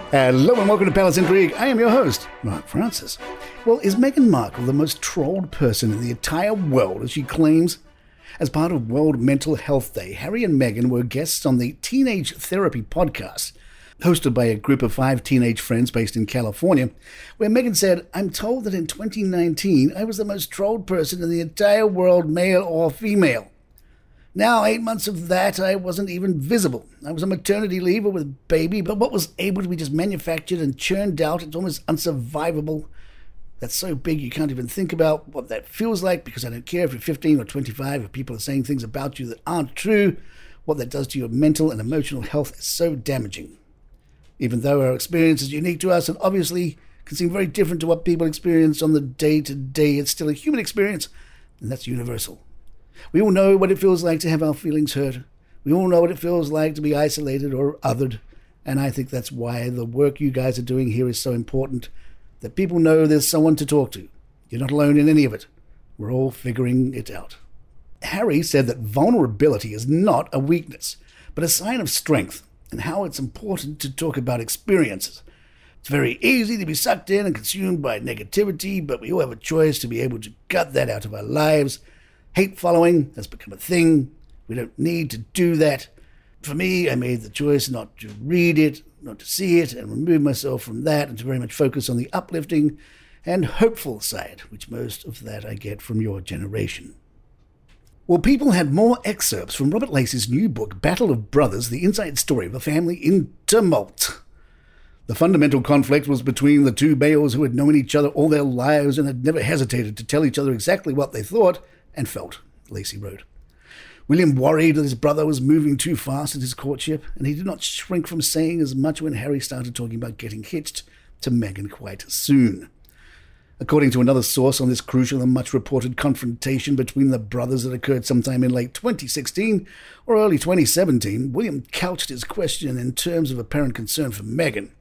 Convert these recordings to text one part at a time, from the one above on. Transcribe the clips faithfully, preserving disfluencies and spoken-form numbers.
Hello and welcome to Palace Intrigue. I am your host, Mark Francis. Well, is Meghan Markle the most trolled person in the entire world, as she claims? As part of World Mental Health Day, Harry and Meghan were guests on the Teenage Therapy podcast, hosted by a group of five teenage friends based in California, where Meghan said, "I'm told that in twenty nineteen, I was the most trolled person in the entire world, male or female. Now, eight months of that, I wasn't even visible. I was on maternity leave with a baby, but what was able to be just manufactured and churned out, it's almost unsurvivable. That's so big you can't even think about what that feels like, because I don't care if you're fifteen or twenty-five, if people are saying things about you that aren't true. What that does to your mental and emotional health is so damaging. Even though our experience is unique to us and obviously can seem very different to what people experience on the day-to-day, it's still a human experience, and that's universal. We all know what it feels like to have our feelings hurt. We all know what it feels like to be isolated or othered. And I think that's why the work you guys are doing here is so important, that people know there's someone to talk to. You're not alone in any of it. We're all figuring it out." Harry said that vulnerability is not a weakness, but a sign of strength, and how it's important to talk about experiences. It's very easy to be sucked in and consumed by negativity, but we all have a choice to be able to cut that out of our lives. Hate following has become a thing. We don't need to do that. For me, I made the choice not to read it, not to see it, and remove myself from that, and to very much focus on the uplifting and hopeful side, which most of that I get from your generation. Well, people had more excerpts from Robert Lacey's new book, Battle of Brothers, the inside story of a family in tumult. The fundamental conflict was between the two males who had known each other all their lives and had never hesitated to tell each other exactly what they thought and felt, Lacey wrote. William worried that his brother was moving too fast in his courtship, and he did not shrink from saying as much when Harry started talking about getting hitched to Meghan quite soon. According to another source on this crucial and much-reported confrontation between the brothers that occurred sometime in late twenty sixteen or early twenty seventeen, William couched his question in terms of apparent concern for Meghan.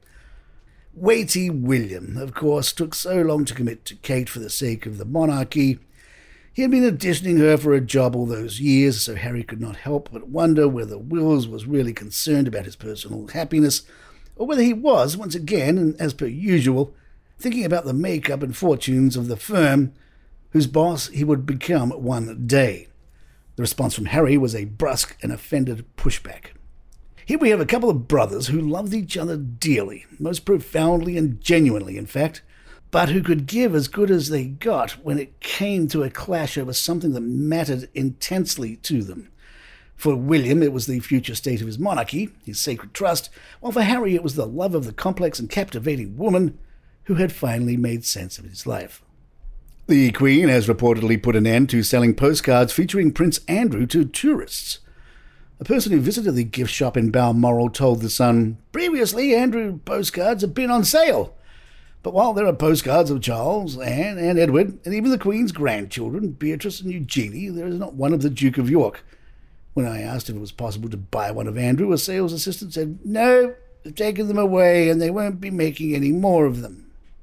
Weighty William, of course, took so long to commit to Kate for the sake of the monarchy. He had been auditioning her for a job all those years, so Harry could not help but wonder whether Wills was really concerned about his personal happiness, or whether he was, once again, and as per usual, thinking about the makeup and fortunes of the firm whose boss he would become one day. The response from Harry was a brusque and offended pushback. Here we have a couple of brothers who loved each other dearly, most profoundly and genuinely, in fact, but who could give as good as they got when it came to a clash over something that mattered intensely to them. For William, it was the future state of his monarchy, his sacred trust, while for Harry it was the love of the complex and captivating woman who had finally made sense of his life. The Queen has reportedly put an end to selling postcards featuring Prince Andrew to tourists. A person who visited the gift shop in Balmoral told The Sun, "Previously, Andrew postcards have been on sale. But while there are postcards of Charles, Anne, and Edward, and even the Queen's grandchildren, Beatrice and Eugenie, there is not one of the Duke of York." When I asked if it was possible to buy one of Andrew, a sales assistant said, "No, they've taken them away and they won't be making any more of them."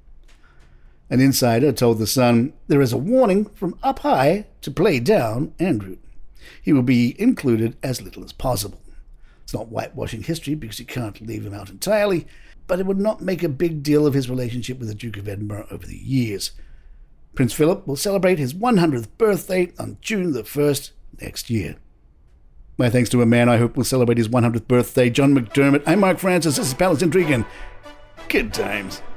An insider told The Sun, "There is a warning from up high to play down Andrew. He will be included as little as possible. It's not whitewashing history because you can't leave him out entirely, but it would not make a big deal of his relationship with the Duke of Edinburgh over the years. Prince Philip will celebrate his one hundredth birthday on June the first next year." My thanks to a man I hope will celebrate his one hundredth birthday, John McDermott. I'm Mark Francis, this is Palace Intrigue, and good times.